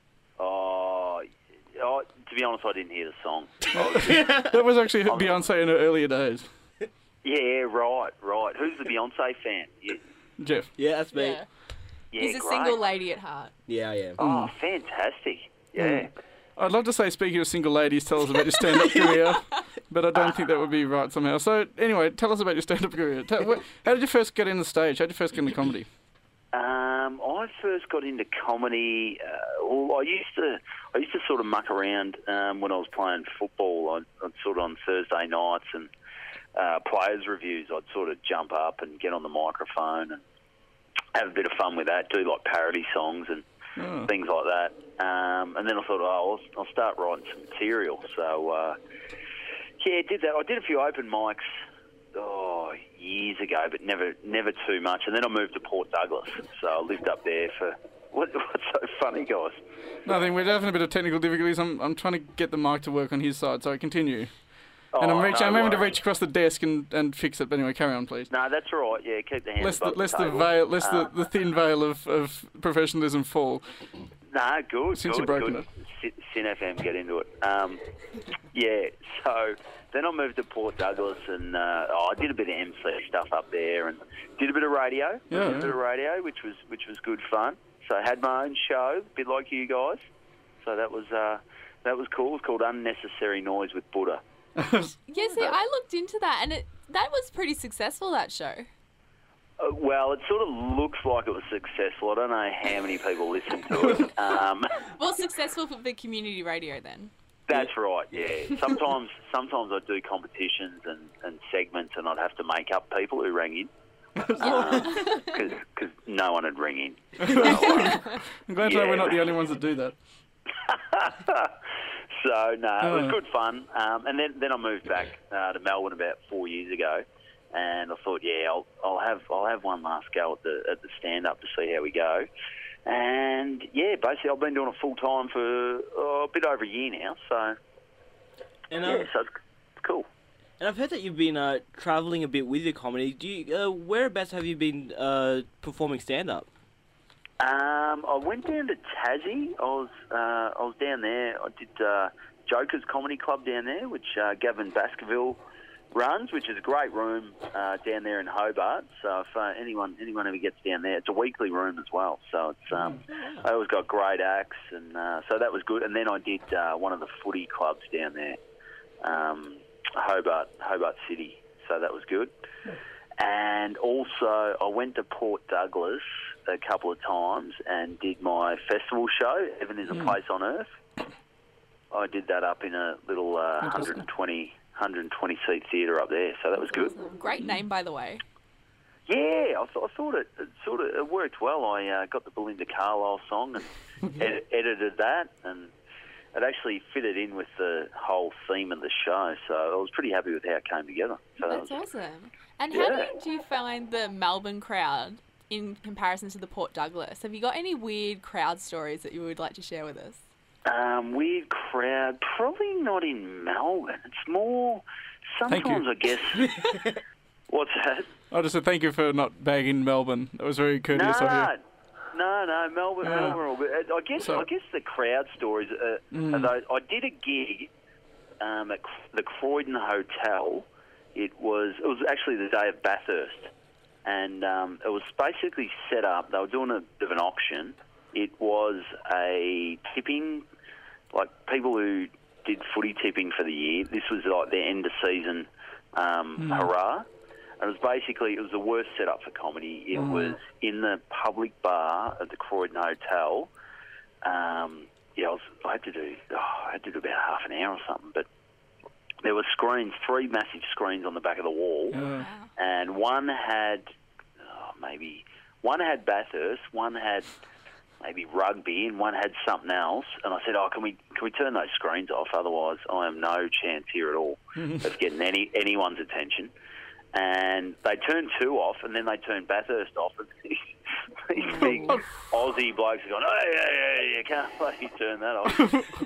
Oh, oh to be honest, I didn't hear the song. That was actually Beyonce in her earlier days. Yeah, right, right. Who's the Beyonce fan? You... Jeff. Yeah, that's me. Yeah. Yeah, He's a great. single lady at heart. Yeah, I am. Oh, fantastic. Yeah. I'd love to say, speaking of single ladies, tell us about your stand-up career, but I don't think that would be right somehow. So, anyway, tell us about your stand-up career. Tell, wh- how did you first get in the stage? How did you first get into comedy? Um, I first got into comedy. Uh, well, I used to, I used to sort of muck around um, when I was playing football. I'd, I'd sort of on Thursday nights and uh, players' reviews. I'd sort of jump up and get on the microphone and have a bit of fun with that. Do like parody songs and oh. things like that. Um, and then I thought, oh, I'll, I'll start writing some material. So, uh, yeah, did that. I did a few open mics, oh, years ago, but never never too much. And then I moved to Port Douglas. So I lived up there for... What, what's so funny, guys? Nothing. We're having a bit of technical difficulties. I'm I'm trying to get the mic to work on his side, so I continue. Oh, and I'm reaching. no I'm having to worries. reach across the desk and, and fix it. But anyway, carry on, please. No, that's all right. Yeah, keep the hands Lest the, above lest the the table. veil, lest Uh, the, the thin veil of, of professionalism fall. Nah, good, Since good, you've broken good. Sin Sin F M, get into it. Um, yeah, so then I moved to Port Douglas and uh, oh, I did a bit of M C stuff up there and did a bit of radio. Yeah, did a yeah. bit of radio, which was which was good fun. So I had my own show, a bit like you guys. So that was uh, that was cool. It was called Unnecessary Noise with Buddha. Yeah, see, I looked into that, and it that was pretty successful, that show. Uh, well, it sort of looks like it was successful. I don't know how many people listened to it. Um, Well, successful for the community radio, then. That's right, yeah. Sometimes sometimes I'd do competitions and, and segments and I'd have to make up people who rang in. Because um, no one would ring in. So, uh, I'm glad to know we're not the only ones that do that. so, no, it was Oh. good fun. Um, and then, then I moved back uh, to Melbourne about four years ago. And I thought, yeah, I'll, I'll have I'll have one last go at the at the stand up to see how we go. And yeah, basically I've been doing it full time for oh, a bit over a year now. So And, yeah, um, so it's cool. And I've heard that you've been uh, travelling a bit with your comedy. Do you, uh, whereabouts have you been uh, performing stand-up? Um, I went down to Tassie. I was uh, I was down there. I did uh, Joker's Comedy Club down there, which uh, Gavin Baskerville runs, which is a great room uh, down there in Hobart. So if uh, anyone anyone ever gets down there, it's a weekly room as well. So it's um, I always got great acts, and uh, so that was good. And then I did uh, one of the footy clubs down there, um, Hobart Hobart City. So that was good. And also I went to Port Douglas a couple of times and did my festival show, Heaven is a Place on Earth. I did that up in a little uh, one hundred twenty, one hundred twenty seat theatre up there, so that was good. Great name, by the way. Yeah, I, th- I thought it, it sort of it worked well. I uh, got the Belinda Carlisle song and ed- edited that, and it actually fitted in with the whole theme of the show, so I was pretty happy with how it came together. So That's that was, awesome. And how Yeah. do, you, do you find the Melbourne crowd in comparison to the Port Douglas? Have you got any weird crowd stories that you would like to share with us? Um, weird crowd, probably not in Melbourne. It's more, Thank sometimes you. I guess, what's that? I just said thank you for not bagging Melbourne. That was very courteous no, of you. no, no, Melbourne, Yeah. Melbourne. all good. I guess, So- I guess the crowd stories. Uh, Mm. are those, I did a gig um, at the Croydon Hotel. It was, it was actually the day of Bathurst, and um, it was basically set up. They were doing a bit of an auction. It was a tipping, like people who did footy tipping for the year. This was like their end of season um, Mm. hurrah. And it was basically, it was the worst setup for comedy. It Mm. was in the public bar at the Croydon Hotel. Um, yeah, I, was, I had to do, oh, I had to do about half an hour or something, but there were screens, three massive screens on the back of the wall, Yeah. and one had oh, maybe one had Bathurst, one had maybe rugby, and one had something else. And I said, "Oh, can we can we turn those screens off? Otherwise, I have no chance here at all of getting any anyone's attention." And they turned two off, and then they turned Bathurst off. And these, these big Aussie blokes are going, "Hey, hey, hey, you can't bloody turn that off."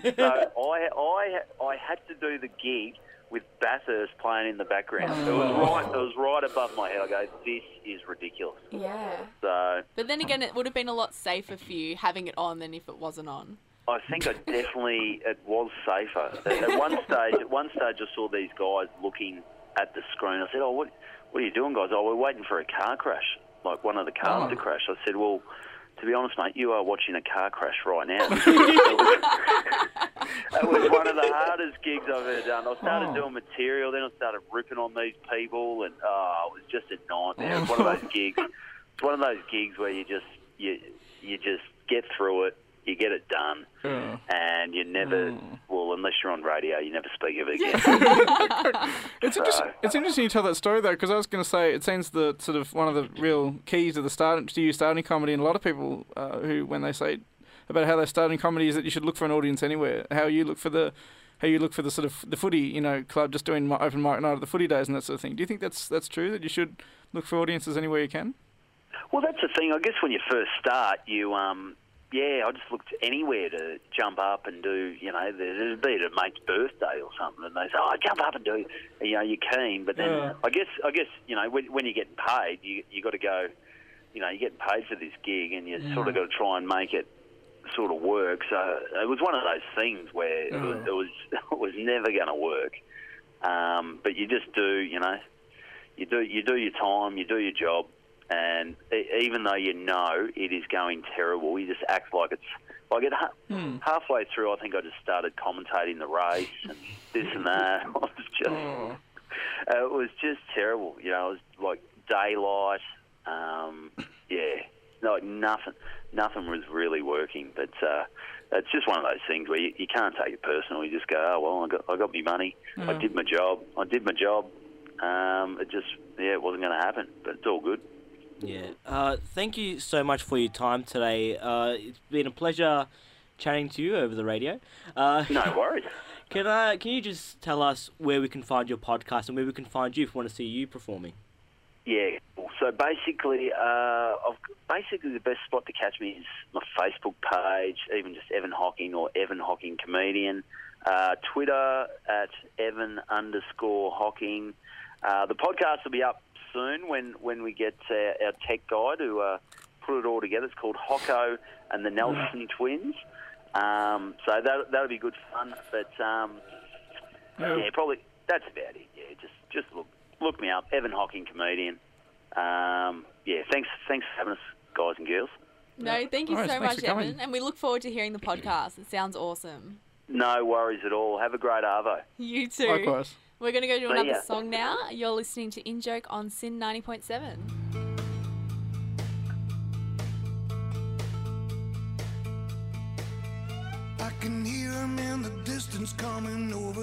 So I, I, I had to do the gig with Bathurst playing in the background. It was right, it was right above my head. I go, "This is ridiculous." Yeah. So But then again, it would have been a lot safer for you having it on than if it wasn't on. I think I definitely it was safer. At, at one stage, at one stage, I saw these guys looking at the screen. I said, "Oh, what, what are you doing, guys?" "Oh, we're waiting for a car crash, like one of the cars Oh. to crash." I said, "Well, to be honest, mate, you are watching a car crash right now." It was one of the hardest gigs I've ever done. I started Oh. doing material, then I started ripping on these people, and oh, it was just a nightmare. It was one of those gigs. It's one of those gigs where you just you you just get through it, you get it done, Yeah. and you never well, unless you're on radio, you never speak of it again. It's interesting. It's interesting you tell that story though, because I was going to say it seems the sort of one of the real keys to the start to you starting comedy, and a lot of people uh, who when they say about how they start in comedy is that you should look for an audience anywhere. How you look for the how you look for the sort of the footy, you know, club just doing mi- open mic night at the footy days and that sort of thing. Do you think that's that's true that you should look for audiences anywhere you can? Well, that's the thing. I guess when you first start, you, um, yeah, I just looked anywhere to jump up and do, you know, there'd be at a mate's birthday or something, and they say, "Oh, jump up and do," you know, you're keen. But then Yeah. I guess, I guess, you know, when, when you're getting paid, you you got to go, you know, you're getting paid for this gig, and you Yeah. sort of got to try and make it sort of work. So it was one of those things where it, was, it was it was never going to work. Um, but you just do, you know, you do you do your time, you do your job. And e- even though you know it is going terrible, you just act like it's like it. Ha- Hmm. Halfway through, I think I just started commentating the race and this and that. I was just, Oh. uh, it was just terrible. You know, it was like daylight. Um, yeah, no, nothing, nothing was really working. But uh, it's just one of those things where you, you can't take it personal. You just go, "Oh well, I got, I got my money. I Yeah. did my job. I did my job." Um, it just, yeah, it wasn't going to happen. But it's all good. Yeah. Uh, thank you so much for your time today. Uh, it's been a pleasure chatting to you over the radio. Uh, No worries. Can I? Can you just tell us where we can find your podcast and where we can find you if we want to see you performing? Yeah. So basically, uh, I've, basically the best spot to catch me is my Facebook page, even just Evan Hocking or Evan Hocking Comedian. Uh, Twitter at Evan underscore Hocking. Uh, the podcast will be up soon when, when we get uh, our tech guy to uh, put it all together. It's called Hocko and the Nelson Twins. Um, so that, that'll be good fun. But, um, yeah. yeah, probably that's about it. Yeah, just just look look me up. Evan Hocking, comedian. Um, yeah, thanks, thanks for having us, guys and girls. No, thank you All right, so thanks much, for coming. Evan. And we look forward to hearing the podcast. It sounds awesome. No worries at all. Have a great Arvo. You too. Likewise. We're going to go to See another ya. song now. You're listening to In Joke on Sin ninety point seven. I can hear him in the distance coming over.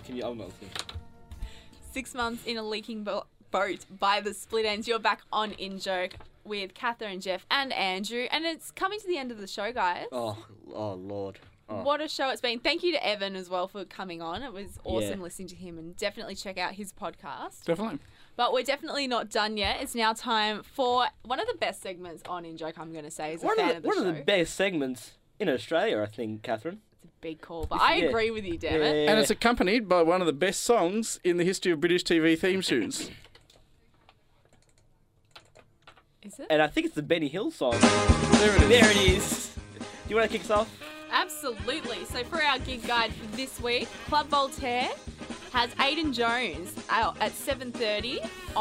Can you? I'm not listening. Six months in a leaking bo- boat by the Split Ends. You're back on In Joke with Catherine, Jeff, and Andrew, and it's coming to the end of the show, guys. Oh, oh Lord. Oh. What a show it's been. Thank you to Evan as well for coming on. It was awesome Yeah. listening to him, and definitely check out his podcast. Definitely. But we're definitely not done yet. It's now time for one of the best segments on In Joke, I'm going to say, as a One fan of of the, the one show. of the best segments in Australia, I think, Catherine. It's a big call, but I Yeah. agree with you, damn it. And it's accompanied by one of the best songs in the history of British T V theme tunes. Is it? And I think it's the Benny Hill song. There it is. There it is. Do you want to kick us off? Absolutely. So for our gig guide for this week, Club Voltaire has Aidan Jones out at seven thirty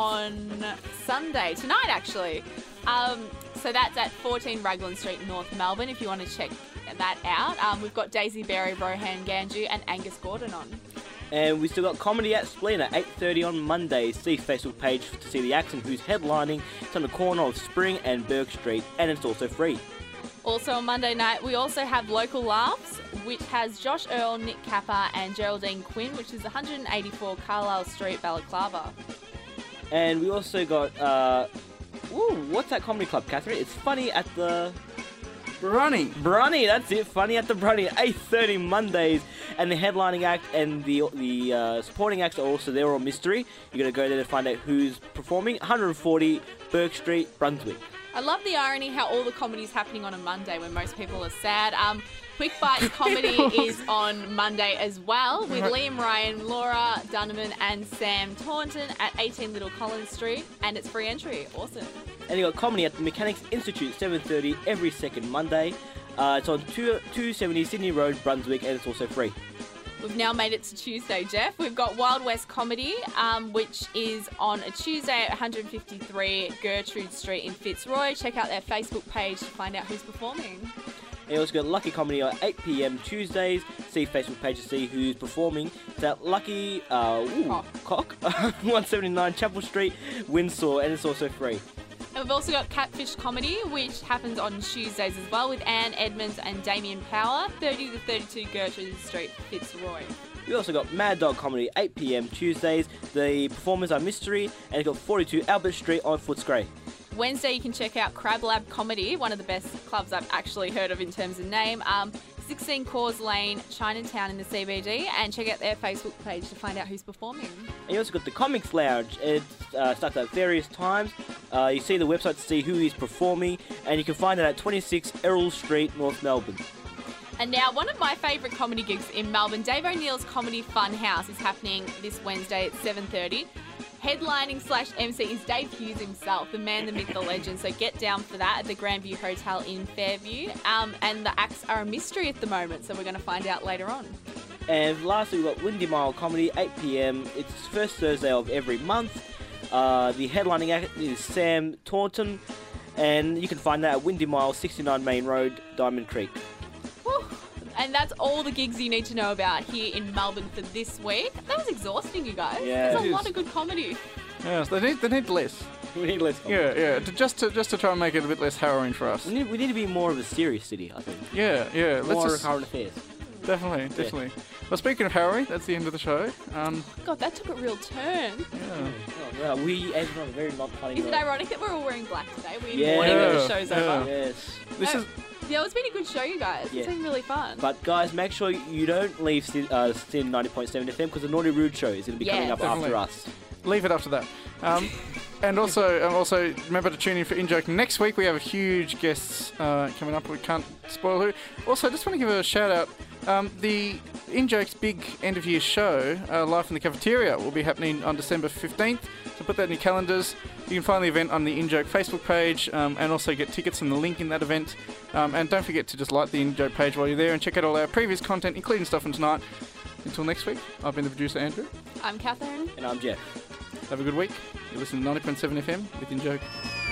on Sunday, tonight actually. Um, so that's at fourteen Raglan Street, North Melbourne, if you want to check that out. Um, we've got Daisy Berry, Rohan Ganju and Angus Gordon on. And we still got Comedy at Spleen at eight thirty on Monday. See Facebook page to see the acts and who's headlining. It's on the corner of Spring and Burke Street, and it's also free. Also on Monday night, we also have Local Laughs, which has Josh Earl, Nick Kappa and Geraldine Quinn, which is one eighty-four Carlisle Street, Balaclava. And we also got, uh, ooh, what's that comedy club, Catherine? It's Funny at the... Brunny. Brunny, that's it. Funny at the Brunny at eight thirty Mondays. And the headlining act and the the uh, supporting acts are also there on mystery. You're going to go there to find out who's performing. one forty Burke Street, Brunswick. I love the irony how all the comedy is happening on a Monday when most people are sad. Um, Quick Bites Comedy is on Monday as well with Liam Ryan, Laura Dunneman and Sam Taunton at eighteen Little Collins Street, and it's free entry. Awesome. And you got comedy at the Mechanics Institute, seven thirty every second Monday. Uh, it's on two seventy Sydney Road, Brunswick, and it's also free. We've now made it to Tuesday, Jeff. We've got Wild West Comedy, um, which is on a Tuesday at one fifty-three Gertrude Street in Fitzroy. Check out their Facebook page to find out who's performing. And you also got Lucky Comedy at eight p.m. Tuesdays. See Facebook page to see who's performing. It's at Lucky uh, ooh, Cock, one seventy-nine Chapel Street, Windsor, and it's also free. And we've also got Catfish Comedy, which happens on Tuesdays as well with Anne Edmonds and Damien Power, thirty to thirty-two Gertrude Street, Fitzroy. We also got Mad Dog Comedy, eight p.m. Tuesdays. The performers are Mystery, and you've got forty-two Albert Street on Footscray. Wednesday, you can check out Crab Lab Comedy, one of the best clubs I've actually heard of in terms of name. Um, sixteen Cause Lane, Chinatown in the C B D, and check out their Facebook page to find out who's performing. And you also got the Comics Lounge. It uh, starts at various times. Uh, you see the website to see who is performing, and you can find it at twenty-six Errol Street, North Melbourne. And now, one of my favourite comedy gigs in Melbourne, Dave O'Neill's Comedy Fun House, is happening this Wednesday at seven thirty. Headlining slash M C is Dave Hughes himself, the man, the myth, the legend. So get down for that at the Grandview Hotel in Fairview. Um, and the acts are a mystery at the moment, so we're going to find out later on. And lastly, we've got Windy Mile Comedy, eight p.m. It's first Thursday of every month. Uh, the headlining act is Sam Taunton, and you can find that at Windy Mile, sixty-nine Main Road, Diamond Creek. Whew. And that's all the gigs you need to know about here in Melbourne for this week. That was exhausting, you guys. Yeah. There's It a lot is. of good comedy. Yes, they need they need less. We need less comedy. Yeah, yeah. To, just to just to try and make it a bit less harrowing for us. We need, we need to be more of a serious city, I think. Yeah, yeah. More Let's just, current affairs. definitely, definitely. Well, speaking of harrowing, that's the end of the show. Um, God, that took a real turn. yeah. Oh, yeah, we ended on a very not funny Is it note. ironic that we're all wearing black today? We're in Yeah. mourning that the show's Yeah. over. Yes. This Oh, is Yeah, it's been a good show, you guys. Yeah. It's been really fun. But guys, make sure you don't leave Sin, uh, Sin ninety point seven F M because the Naughty Rude show is going to be coming Yeah. up Definitely. after us. leave it after that. Um, and also, um, also remember to tune in for In Joke next week. We have a huge guests uh, coming up. We can't spoil who. Also, I just want to give a shout out. Um, the In Joke's big end of year show, uh, Live in the Cafeteria, will be happening on December fifteenth. So put that in your calendars. You can find the event on the In Joke Facebook page, um, and also get tickets and the link in that event. Um, and don't forget to just like the In Joke page while you're there and check out all our previous content, including stuff from tonight. Until next week, I've been the producer Andrew. I'm Catherine. And I'm Jeff. Have a good week. You're listening to ninety point seven F M with In Joke.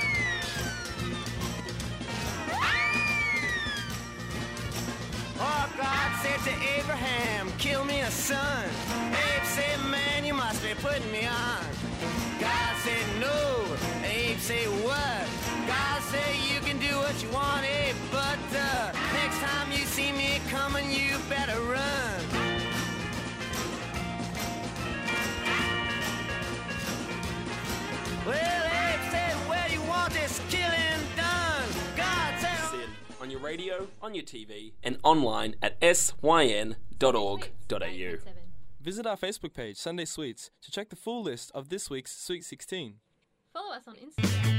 Oh, God said to Abraham, kill me a son. Abe said, man, you must be putting me on. God said, no. Abe said, what? God said, you can do what you want, Abe, but uh, next time you see me coming, you better run. on your radio, on your T V, and online at s y n dot org dot a u. Visit our Facebook page, Sunday Sweets, to check the full list of this week's Sweet sixteen. Follow us on Instagram.